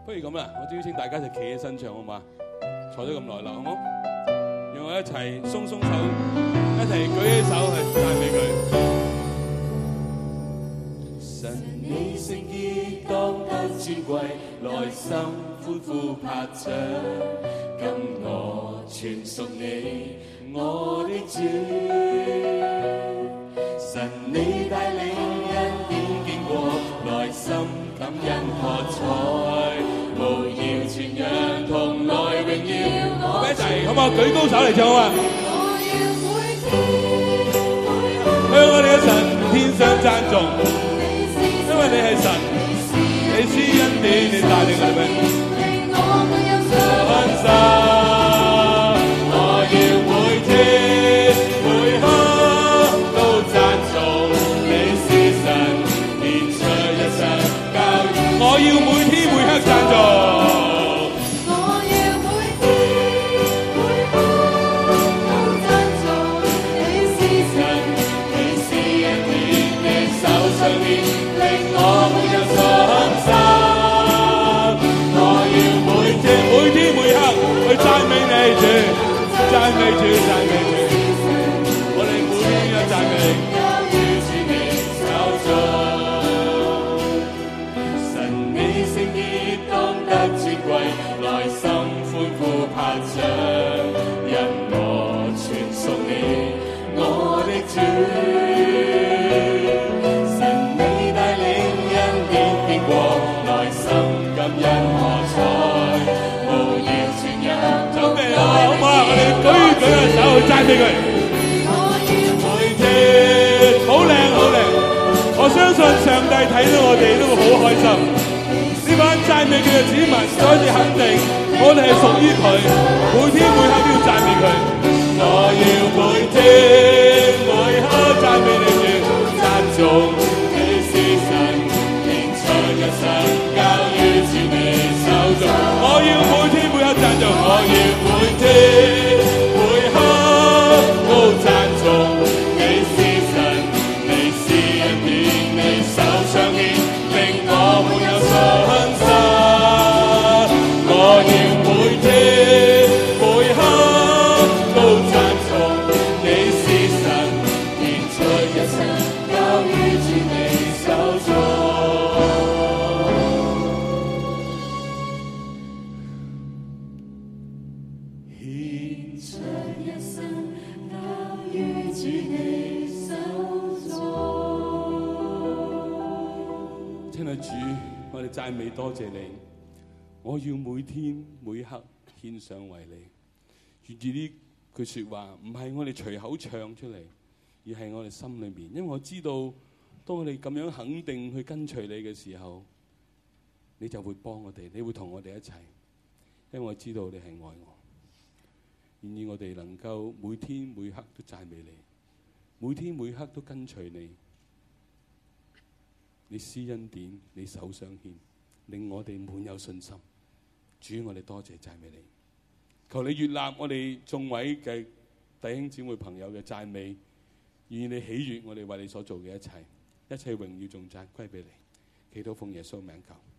不如咁啦，我邀請大家就企起身唱好嘛？坐咗咁耐啦，好冇？讓我一齊鬆鬆手，一齊舉起手去讚美佢。神你聖潔當得尊貴，內心歡呼拍掌，今我全屬你，我的主。神你帶領恩典經過，內心感恩喝彩，無要傳揚同來榮耀。我哋一齊好唔好？舉高手嚟唱啊！向我哋嘅神天上讚頌，因為你係神，你施恩典，你帶領禮物，令我沒有傷心。我要每天每刻都讚頌你是神，獻出一生交予。我要每天每刻讚頌。讚美主，讚美主，我哋每天嘅讚美交於主你手中。神你聖潔當得尊貴，內心歡呼拍掌，因我全屬你，我的主。神你帶領恩典經過，內心感恩喝彩。舉起手去讚美佢，好靚好靚！我相信上帝睇到我哋都會好開心。呢班讚美佢嘅子民，所以肯定我哋係屬於佢，每天每刻都要讚美佢。我要每天每刻讚美你主，讚頌你是神，獻出一生交於主你手中。我要每天每刻讚頌，我要每天。都讚頌你是神，你是恩典，你手上獻，令我沒有傷心。我要每天每刻都讚頌你是神，獻出一生交於主你手中。獻出一生於主你手中。親愛主，我哋讚美多謝你。我要每天每刻獻上為你。願意呢句説話唔係我哋隨口唱出嚟，而係我哋心裏面。因為我知道，當我哋咁樣肯定去跟隨你嘅時候，你就會幫我哋，你會同我哋一齊。因為我知道你係愛我。願意我哋能夠每天每刻都讚美你，每天每刻都跟隨你。你施恩典，你手相牽，令我哋滿有信心。主，我哋多謝讚美你。求你悅納我哋眾位嘅弟兄姊妹朋友嘅讚美，願意你喜悅我哋為你所做嘅一切，一切榮耀頌讚歸俾你。祈禱奉耶穌名求。